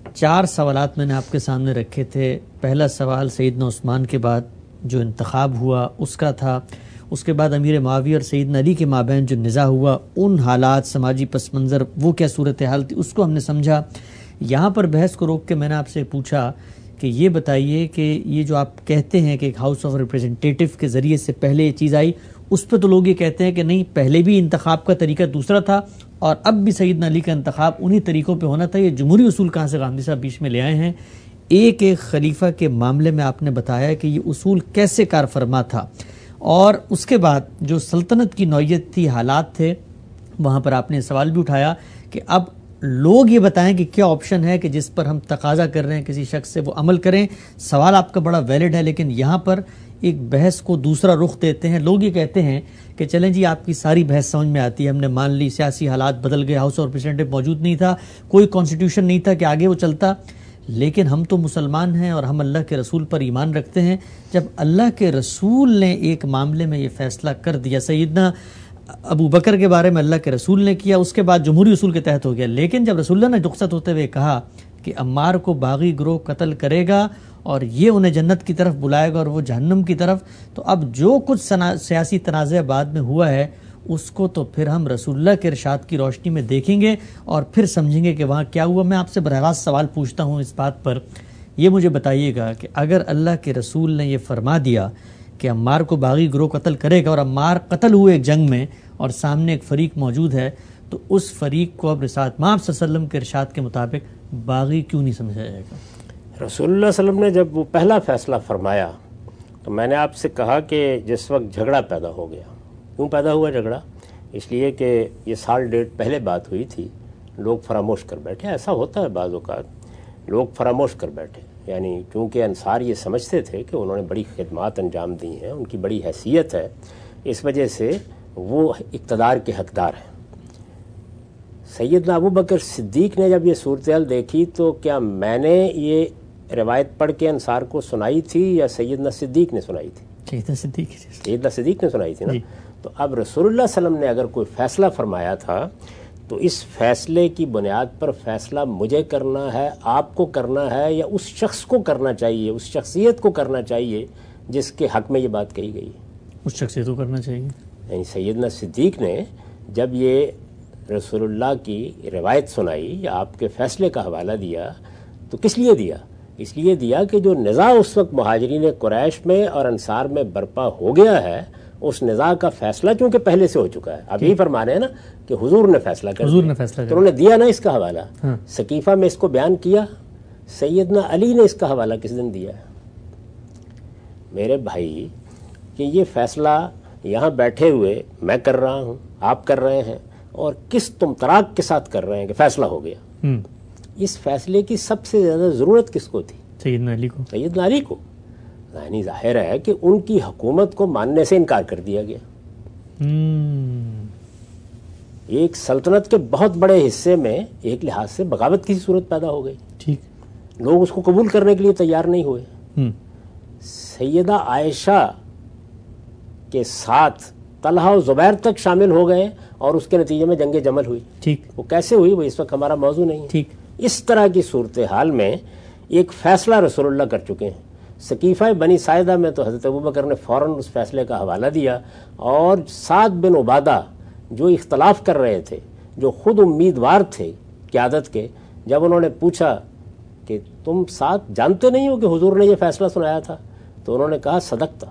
4 سوالات میں نے آپ کے سامنے رکھے تھے. پہلا سوال سیدنا عثمان کے بعد جو انتخاب ہوا اس کا تھا, اس کے بعد امیر معاویہ اور سیدنا علی کے مابین جو نزاع ہوا, ان حالات, سماجی پس منظر, وہ کیا صورتحال تھی, اس کو ہم نے سمجھا. یہاں پر بحث کو روک کے میں نے آپ سے پوچھا کہ یہ بتائیے کہ یہ جو آپ کہتے ہیں کہ ایک ہاؤس آف ریپریزنٹیٹیو کے ذریعے سے پہلے یہ چیز آئی, اس پہ تو لوگ یہ کہتے ہیں کہ نہیں, پہلے بھی انتخاب کا طریقہ دوسرا تھا اور اب بھی سیدنا علی کا انتخاب انہی طریقوں پہ ہونا تھا. یہ جمہوری اصول کہاں سے غامدی صاحب بیچ میں لے آئے ہیں؟ ایک خلیفہ کے معاملے میں آپ نے بتایا کہ یہ اصول کیسے کار فرما تھا, اور اس کے بعد جو سلطنت کی نوعیت تھی, حالات تھے, وہاں پر آپ نے سوال بھی اٹھایا کہ اب لوگ یہ بتائیں کہ کیا آپشن ہے کہ جس پر ہم تقاضا کر رہے ہیں کسی شخص سے وہ عمل کریں. سوال آپ کا بڑا ویلڈ ہے, لیکن یہاں پر ایک بحث کو دوسرا رخ دیتے ہیں. لوگ یہ کہتے ہیں کہ چلیں جی آپ کی ساری بحث سمجھ میں آتی ہے, ہم نے مان لی سیاسی حالات بدل گئے, ہاؤس آف ریپریزنٹیٹیو موجود نہیں تھا, کوئی کانسٹیٹیوشن نہیں تھا کہ آگے وہ چلتا, لیکن ہم تو مسلمان ہیں اور ہم اللہ کے رسول پر ایمان رکھتے ہیں. جب اللہ کے رسول نے ایک معاملے میں یہ فیصلہ کر دیا, سیدنا ابو بکر کے بارے میں اللہ کے رسول نے کیا, اس کے بعد جمہوری اصول کے تحت ہو گیا, لیکن جب رسول اللہ نے رخصت ہوتے ہوئے کہا کہ عمار کو باغی گروہ قتل کرے گا اور یہ انہیں جنت کی طرف بلائے گا اور وہ جہنم کی طرف, تو اب جو کچھ سیاسی تنازع بعد میں ہوا ہے اس کو تو پھر ہم رسول اللہ کے ارشاد کی روشنی میں دیکھیں گے اور پھر سمجھیں گے کہ وہاں کیا ہوا. میں آپ سے براہ راست سوال پوچھتا ہوں اس بات پر, یہ مجھے بتائیے گا کہ اگر اللہ کے رسول نے یہ فرما دیا کہ عمار کو باغی گروہ قتل کرے گا اور عمار قتل ہوئے ایک جنگ میں اور سامنے ایک فریق موجود ہے, تو اس فریق کو اب رسالت مآب صلی اللہ علیہ وسلم کے ارشاد کے مطابق باغی کیوں نہیں سمجھا جائے گا؟ رسول اللہ صلی اللہ علیہ وسلم نے جب وہ پہلا فیصلہ فرمایا تو میں نے آپ سے کہا کہ جس وقت جھگڑا پیدا ہو گیا, کیوں پیدا ہوا جھگڑا؟ اس لیے کہ یہ سال ڈیٹ پہلے بات ہوئی تھی, لوگ فراموش کر بیٹھے. ایسا ہوتا ہے بعض اوقات, لوگ فراموش کر بیٹھے. یعنی چونکہ انصار یہ سمجھتے تھے کہ انہوں نے بڑی خدمات انجام دی ہیں, ان کی بڑی حیثیت ہے, اس وجہ سے وہ اقتدار کے حقدار ہیں. سیدنا ابو بکر صدیق نے جب یہ صورتحال دیکھی تو کیا میں نے یہ روایت پڑھ کے انصار کو سنائی تھی یا سیدنا صدیق نے سنائی تھی؟ سیدنا صدیق نے سنائی تھی نا. تو اب رسول اللہ صلی اللہ علیہ وسلم نے اگر کوئی فیصلہ فرمایا تھا تو اس فیصلے کی بنیاد پر فیصلہ مجھے کرنا ہے, آپ کو کرنا ہے, یا اس شخص کو کرنا چاہیے, اس شخصیت کو کرنا چاہیے جس کے حق میں یہ بات کہی گئی ہے؟ اس شخصیت کو کرنا چاہیے. یعنی سیدنا صدیق نے جب یہ رسول اللہ کی روایت سنائی یا آپ کے فیصلے کا حوالہ دیا تو کس لیے دیا؟ اس لیے دیا کہ جو نزاع اس وقت مہاجرین قریش میں اور انصار میں برپا ہو گیا ہے اس نزاع کا فیصلہ چونکہ پہلے سے ہو چکا ہے. اب یہی فرما رہے ہیں نا کہ حضور نے فیصلہ کر حضور دیا. نے فیصلہ تو انہوں نے دیا نا اس کا حوالہ. ہاں. سقیفہ میں اس کو بیان کیا. سیدنا علی نے اس کا حوالہ کس دن دیا ہے؟ میرے بھائی کہ یہ فیصلہ یہاں بیٹھے ہوئے میں کر رہا ہوں، آپ کر رہے ہیں، اور کس تم تراک کے ساتھ کر رہے ہیں کہ فیصلہ ہو گیا. اس فیصلے کی سب سے زیادہ ضرورت کس کو تھی؟ سیدنا علی کو. سیدنا علی کو. یعنی ظاہر ہے کہ ان کی حکومت کو ماننے سے انکار کر دیا گیا. ایک سلطنت کے بہت بڑے حصے میں ایک لحاظ سے بغاوت کی صورت پیدا ہو گئی. ٹھیک. لوگ اس کو قبول کرنے کے لیے تیار نہیں ہوئے. سیدہ عائشہ کے ساتھ طلحہ و زبیر تک شامل ہو گئے اور اس کے نتیجے میں جنگ جمل ہوئی. ٹھیک. وہ کیسے ہوئی وہ اس وقت ہمارا موضوع نہیں ہے. ٹھیک. اس طرح کی صورتحال میں ایک فیصلہ رسول اللہ کر چکے ہیں. سقیفہ بنی ساعدہ میں تو حضرت ابوبکر نے فوراً اس فیصلے کا حوالہ دیا، اور سعد بن عبادہ جو اختلاف کر رہے تھے، جو خود امیدوار تھے قیادت کے، جب انہوں نے پوچھا کہ تم سعد جانتے نہیں ہو کہ حضور نے یہ فیصلہ سنایا تھا، تو انہوں نے کہا صدقتا.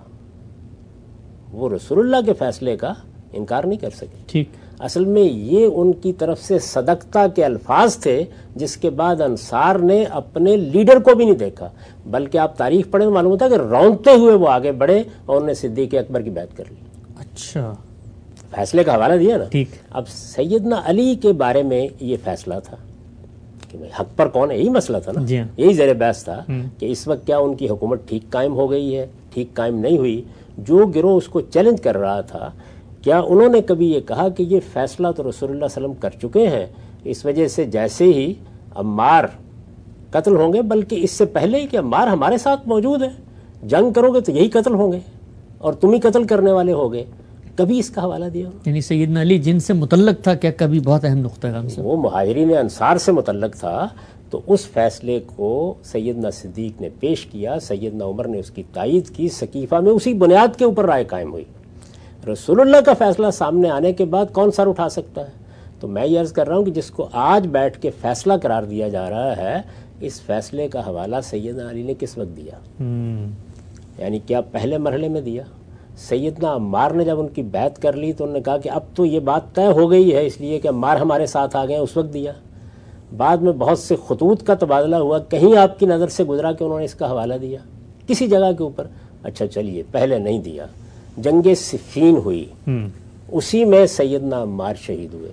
وہ رسول اللہ کے فیصلے کا انکار نہیں کر سکے. ٹھیک. اصل میں یہ ان کی طرف سے صدقتا کے الفاظ تھے، جس کے بعد انصار نے اپنے لیڈر کو بھی نہیں دیکھا، بلکہ آپ تاریخ پڑھیں تو معلوم ہوتا ہے کہ رونتے ہوئے وہ آگے بڑھے اور انہوں نے صدیق اکبر کی بیعت کر لی. اچھا. فیصلے کا حوالہ دیا نا. ٹھیک. اب سیدنا علی کے بارے میں یہ فیصلہ تھا کہ حق پر کون ہے، یہی مسئلہ تھا نا. جی ہاں. یہی زیر بحث تھا کہ اس وقت کیا ان کی حکومت ٹھیک قائم ہو گئی ہے، ٹھیک قائم نہیں ہوئی. جو گروہ اس کو چیلنج کر رہا تھا، کیا انہوں نے کبھی یہ کہا کہ یہ فیصلہ تو رسول اللہ صلی اللہ علیہ وسلم کر چکے ہیں، اس وجہ سے جیسے ہی عمار قتل ہوں گے، بلکہ اس سے پہلے ہی کہ عمار ہمارے ساتھ موجود ہے، جنگ کرو گے تو یہی قتل ہوں گے اور تم ہی قتل کرنے والے ہوگے، کبھی اس کا حوالہ دیا؟ یعنی سیدنا علی جن سے متعلق تھا، کیا کبھی بہت اہم نقطہ ہے وہ مہاجرین انصار سے متعلق تھا، تو اس فیصلے کو سیدنا صدیق نے پیش کیا، سیدنا عمر نے اس کی تائید کی، سقیفہ میں اسی بنیاد کے اوپر رائے قائم ہوئی. رسول اللہ کا فیصلہ سامنے آنے کے بعد کون سر اٹھا سکتا ہے؟ تو میں یہ عرض کر رہا ہوں کہ جس کو آج بیٹھ کے فیصلہ قرار دیا جا رہا ہے، اس فیصلے کا حوالہ سیدنا علی نے کس وقت دیا؟ یعنی کیا پہلے مرحلے میں دیا؟ سیدنا عمار نے جب ان کی بیعت کر لی تو انہوں نے کہا کہ اب تو یہ بات طے ہو گئی ہے، اس لیے کہ عمار ہمارے ساتھ آ گئے، اس وقت دیا. بعد میں بہت سے خطوط کا تبادلہ ہوا، کہیں آپ کی نظر سے گزرا کہ انہوں نے اس کا حوالہ دیا کسی جگہ کے اوپر؟ اچھا چلیے، پہلے نہیں دیا. جنگ صفین ہوئی، اسی میں سیدنا عمار شہید ہوئے.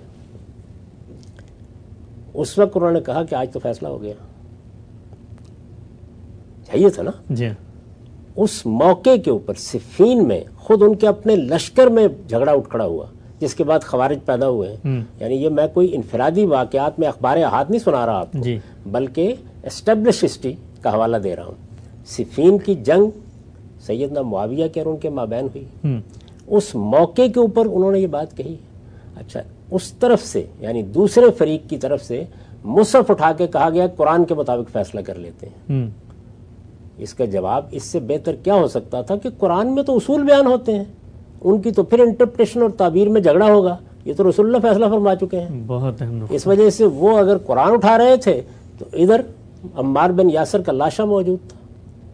اس وقت انہوں نے کہا کہ آج تو فیصلہ ہو گیا. چاہیے تھا نا. جی. اس موقع کے اوپر صفین میں خود ان کے اپنے لشکر میں جھگڑا اٹھ کھڑا ہوا، جس کے بعد خوارج پیدا ہوئے ہیں. یعنی یہ میں کوئی انفرادی واقعات میں اخبار احاد نہیں سنا رہا آپ کو، بلکہ اسٹیبلش ہسٹری کا حوالہ دے رہا ہوں. صفین کی جنگ سیدنا معاویہ کے اور ان کے مابین ہوئی. اس موقع کے اوپر انہوں نے یہ بات کہی. اچھا، اس طرف سے یعنی دوسرے فریق کی طرف سے مصحف اٹھا کے کہا گیا قرآن کے مطابق فیصلہ کر لیتے ہیں. اس کا جواب اس سے بہتر کیا ہو سکتا تھا کہ قرآن میں تو اصول بیان ہوتے ہیں، ان کی تو پھر انٹرپریٹیشن اور تعبیر میں جھگڑا ہوگا. یہ تو رسول اللہ فیصلہ فرما چکے ہیں. بہت اہم. اس وجہ سے وہ اگر قرآن اٹھا رہے تھے تو ادھر عمار بن یاسر کا لاشا موجود تھا.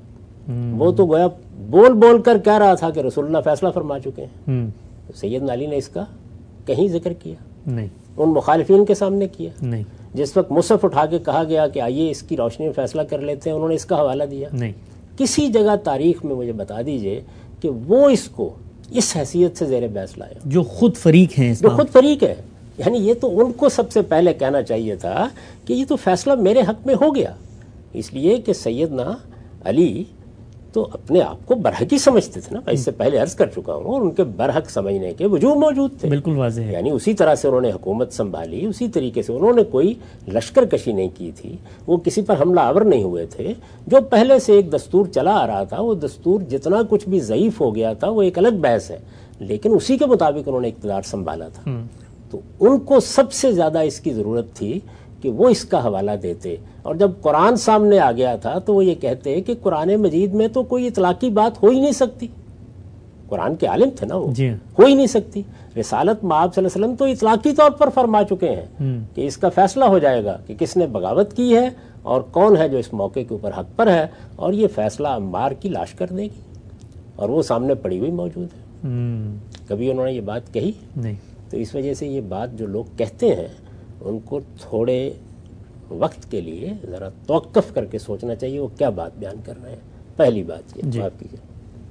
وہ تو گویا بول بول کر کہہ رہا تھا کہ رسول اللہ فیصلہ فرما چکے ہیں. سیدنا علی نے اس کا کہیں ذکر کیا نہیں، ان مخالفین کے سامنے کیا نہیں. جس وقت مصحف اٹھا کے کہا گیا کہ آئیے اس کی روشنی میں فیصلہ کر لیتے ہیں، انہوں نے اس کا حوالہ دیا نہیں. کسی جگہ تاریخ میں. مجھے بتا دیجئے کہ وہ اس کو اس حیثیت سے زیر بحث لایا جو خود فریق ہیں، جو خود فریق ہے. یعنی یہ تو ان کو سب سے پہلے کہنا چاہیے تھا کہ یہ تو فیصلہ میرے حق میں ہو گیا، اس لیے کہ سیدنا علی تو اپنے آپ کو برحق ہی سمجھتے تھے نا. میں اس سے پہلے عرض کر چکا ہوں، اور ان کے برحق سمجھنے کے وجوہ موجود تھے. بالکل واضح ہے. یعنی اسی طرح سے انہوں نے حکومت سنبھالی، اسی طریقے سے انہوں نے کوئی لشکر کشی نہیں کی تھی، وہ کسی پر حملہ آور نہیں ہوئے تھے. جو پہلے سے ایک دستور چلا آ رہا تھا، وہ دستور جتنا کچھ بھی ضعیف ہو گیا تھا وہ ایک الگ بحث ہے، لیکن اسی کے مطابق انہوں نے اقتدار سنبھالا تھا. تو ان کو سب سے زیادہ اس کی ضرورت تھی کہ وہ اس کا حوالہ دیتے. اور جب قرآن سامنے آ گیا تھا تو وہ یہ کہتے کہ قرآن مجید میں تو کوئی اطلاقی بات ہو ہی نہیں سکتی. قرآن کے عالم تھے نا وہ، ہو ہی نہیں سکتی. رسالت مآب صلی اللہ علیہ وسلم تو اطلاقی طور پر فرما چکے ہیں کہ اس کا فیصلہ ہو جائے گا کہ کس نے بغاوت کی ہے اور کون ہے جو اس موقع کے اوپر حق پر ہے، اور یہ فیصلہ عمار کی لاش کر دے گی، اور وہ سامنے پڑی ہوئی موجود ہے. کبھی انہوں نے یہ بات کہی نہیں. تو اس وجہ سے یہ بات جو لوگ کہتے ہیں ان کو تھوڑے وقت کے لیے ذرا توقف کر کے سوچنا چاہیے وہ کیا بات بیان کر رہے ہیں. پہلی بات یہ معاف کیجیے.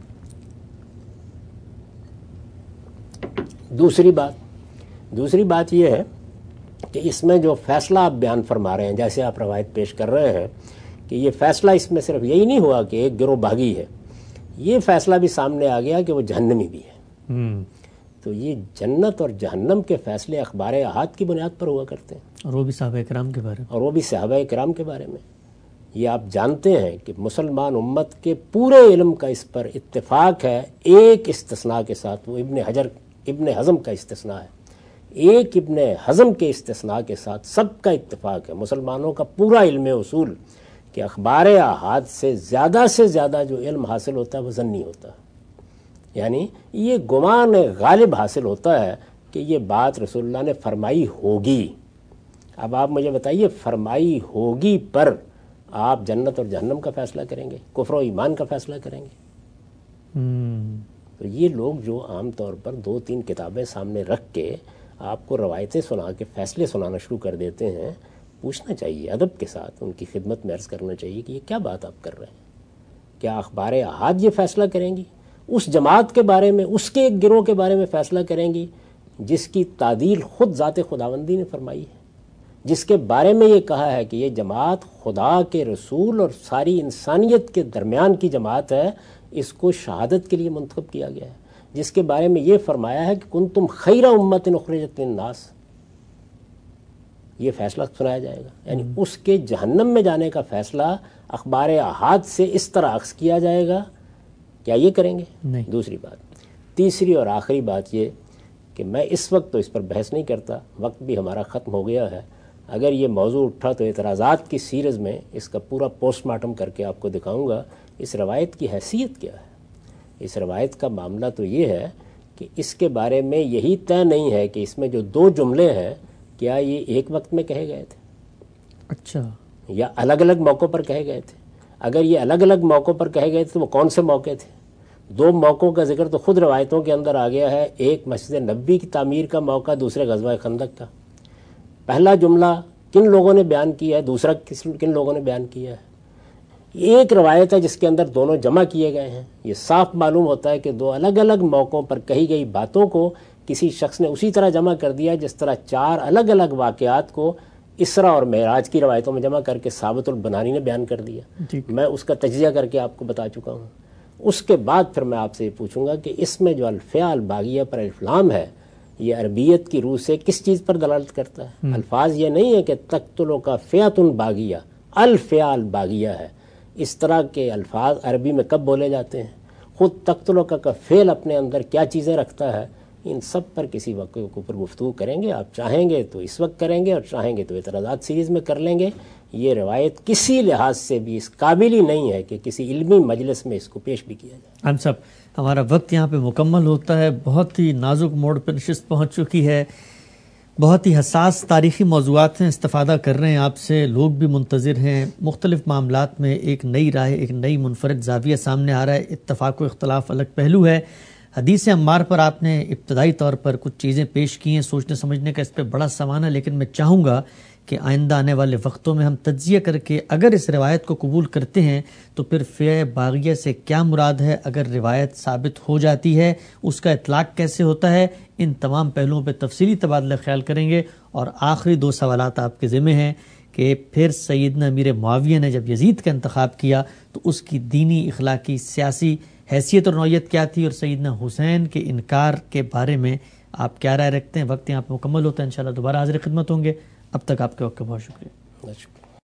دوسری بات یہ ہے کہ اس میں جو فیصلہ آپ بیان فرما رہے ہیں، جیسے آپ روایت پیش کر رہے ہیں کہ یہ فیصلہ اس میں صرف یہی نہیں ہوا کہ ایک گروہ باغی ہے، یہ فیصلہ بھی سامنے آ گیا کہ وہ جہنمی بھی ہے. تو یہ جنت اور جہنم کے فیصلے اخبار احاد کی بنیاد پر ہوا کرتے ہیں، اور وہ بھی صحابہ کرام کے بارے میں. یہ آپ جانتے ہیں کہ مسلمان امت کے پورے علم کا اس پر اتفاق ہے، ایک استثناء کے ساتھ، وہ ابن حزم کا استثناء ہے. ایک ابن حزم کے استثناء کے ساتھ سب کا اتفاق ہے، مسلمانوں کا پورا علم اصول، کہ اخبار احاد سے زیادہ جو علم حاصل ہوتا ہے وہ ظنی ہوتا ہے. یعنی یہ گمان غالب حاصل ہوتا ہے کہ یہ بات رسول اللہ نے فرمائی ہوگی. اب آپ مجھے بتائیے، فرمائی ہوگی پر آپ جنت اور جہنم کا فیصلہ کریں گے، کفر و ایمان کا فیصلہ کریں گے؟ تو یہ لوگ جو عام طور پر 2-3 کتابیں سامنے رکھ کے آپ کو روایتیں سنا کے فیصلے سنانا شروع کر دیتے ہیں، پوچھنا چاہیے ادب کے ساتھ، ان کی خدمت میں عرض کرنا چاہیے کہ یہ کیا بات آپ کر رہے ہیں؟ کیا اخبار احاد یہ فیصلہ کریں گی؟ اس جماعت کے بارے میں، اس کے ایک گروہ کے بارے میں فیصلہ کریں گی جس کی تعدیل خود ذات خداوندی نے فرمائی ہے، جس کے بارے میں یہ کہا ہے کہ یہ جماعت خدا کے رسول اور ساری انسانیت کے درمیان کی جماعت ہے، اس کو شہادت کے لیے منتخب کیا گیا ہے، جس کے بارے میں یہ فرمایا ہے کہ کنتم خیر امت اخرجت للناس. یہ فیصلہ سنایا جائے گا. یعنی اس کے جہنم میں جانے کا فیصلہ اخبار احاد سے اس طرح اخذ کیا جائے گا. کیا یہ کریں گے؟ نہیں. دوسری بات. تیسری اور آخری بات یہ کہ میں اس وقت تو اس پر بحث نہیں کرتا، وقت بھی ہمارا ختم ہو گیا ہے. اگر یہ موضوع اٹھا تو اعتراضات کی سیریز میں اس کا پورا پوسٹ مارٹم کر کے آپ کو دکھاؤں گا اس روایت کی حیثیت کیا ہے. اس روایت کا معاملہ تو یہ ہے کہ اس کے بارے میں یہی طے نہیں ہے کہ اس میں جو 2 جملے ہیں کیا یہ ایک وقت میں کہے گئے تھے، اچھا، یا الگ الگ موقعوں پر کہے گئے تھے. اگر یہ الگ الگ موقعوں پر کہے گئے تھے تو وہ کون سے موقع تھے؟ 2 موقعوں کا ذکر تو خود روایتوں کے اندر آ گیا ہے. ایک مسجد نبوی کی تعمیر کا موقع، دوسرے غزوہ خندق کا. پہلا جملہ کن لوگوں نے بیان کیا ہے، دوسرا کن لوگوں نے بیان کیا ہے. ایک روایت ہے جس کے اندر دونوں جمع کیے گئے ہیں. یہ صاف معلوم ہوتا ہے کہ 2 الگ الگ موقعوں پر کہی گئی باتوں کو کسی شخص نے اسی طرح جمع کر دیا جس طرح 4 الگ الگ واقعات کو اسرا اور معراج کی روایتوں میں جمع کر کے ثابت البنانی نے بیان کر دیا. میں اس کا تجزیہ کر کے آپ کو بتا چکا ہوں. اس کے بعد پھر میں آپ سے یہ پوچھوں گا کہ اس میں جو الفیاء الباغیہ پر الفلام ہے یہ عربیت کی روح سے کس چیز پر دلالت کرتا ہے؟ الفاظ یہ نہیں ہے کہ تقتلوا کا فیاتن باغیہ، الفیاء الباغیہ ہے. اس طرح کے الفاظ عربی میں کب بولے جاتے ہیں؟ خود تقتلوا کا فعل اپنے اندر کیا چیزیں رکھتا ہے؟ ان سب پر کسی وقت کے اوپر گفتگو کریں گے. آپ چاہیں گے تو اس وقت کریں گے اور چاہیں گے تو اعتراضات سیریز میں کر لیں گے. یہ روایت کسی لحاظ سے بھی اس قابل ہی نہیں ہے کہ کسی علمی مجلس میں اس کو پیش بھی کیا جائے. ہم صاحب، ہمارا وقت یہاں پہ مکمل ہوتا ہے. بہت ہی نازک موڑ پر نشست پہنچ چکی ہے. بہت ہی حساس تاریخی موضوعات ہیں، استفادہ کر رہے ہیں آپ سے، لوگ بھی منتظر ہیں. مختلف معاملات میں ایک نئی رائے، ایک نئی منفرد زاویہ سامنے آ رہا ہے. اتفاق و اختلاف الگ پہلو ہے. حدیث عمار پر آپ نے ابتدائی طور پر کچھ چیزیں پیش کی ہیں، سوچنے سمجھنے کا اس پہ بڑا سامان ہے. لیکن میں چاہوں گا کہ آئندہ آنے والے وقتوں میں ہم تجزیہ کر کے اگر اس روایت کو قبول کرتے ہیں تو پھر فیع باغیہ سے کیا مراد ہے، اگر روایت ثابت ہو جاتی ہے اس کا اطلاق کیسے ہوتا ہے، ان تمام پہلوؤں پہ تفصیلی تبادلہ خیال کریں گے. اور آخری 2 سوالات آپ کے ذمہ ہیں کہ پھر سیدنا امیر معاویہ نے جب یزید کا انتخاب کیا تو اس کی دینی، اخلاقی، سیاسی حیثیت اور نوعیت کیا تھی، اور سیدنا حسین کے انکار کے بارے میں آپ کیا رائے رکھتے ہیں. وقت یہاں پہ مکمل ہوتا ہے، انشاءاللہ دوبارہ حاضر خدمت ہوں گے. اب تک آپ کے وقت کا بہت شکریہ.